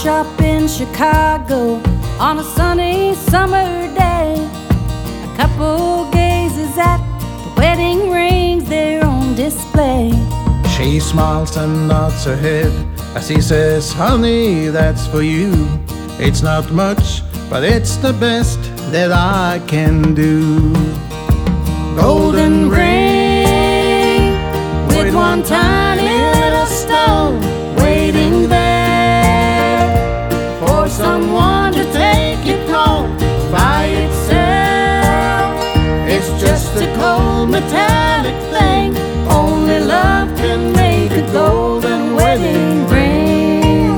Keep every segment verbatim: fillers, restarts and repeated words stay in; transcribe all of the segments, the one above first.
shop in Chicago on a sunny summer day. A couple gazes at the wedding rings there on display. She smiles and nods her head as he says, honey, that's for you. It's not much, but it's the best that I can do. Golden ring with one tiny little stone waiting there for someone to take it home by itself. It's just a cold metallic thing. Only love can make a golden wedding ring.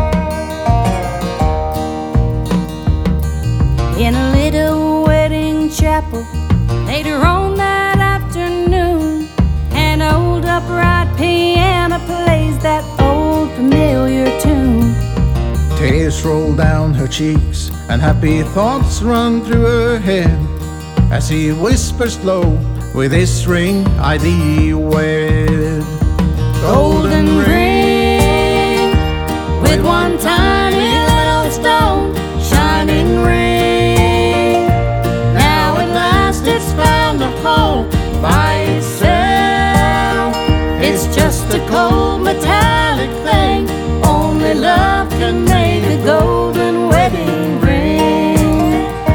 In a little wedding chapel later on that afternoon, an old upright piano plays that old familiar tune. Tears roll down her cheeks and happy thoughts run through her head as he whispers low, with this ring I thee wed. Golden ring with one tiny little stone shining ring. Now at last it's found a home by itself. It's just a cold metallic thing. Only love can make a golden wedding ring.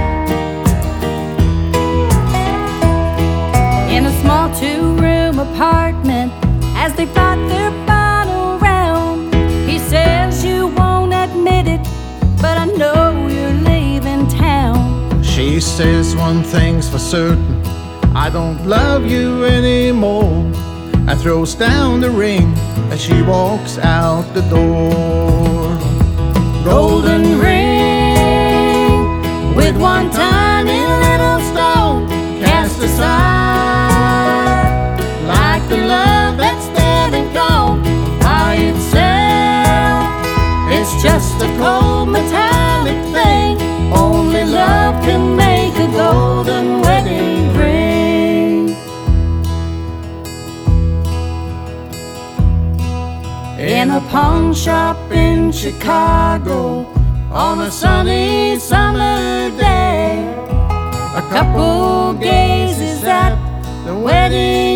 In a small two-room apartment, as they fight their final round, he says, you won't admit it, but I know you're leaving town. She says one thing's for certain, I don't love you anymore, and throws down the ring as she walks out the door. Golden ring with one tiny little stone cast aside, like the love that's dead and gone by itself. It's just a cold metallic thing. Only love can make a golden wedding ring. In a pawn shop in Chicago on a sunny summer day, a couple gazes at the wedding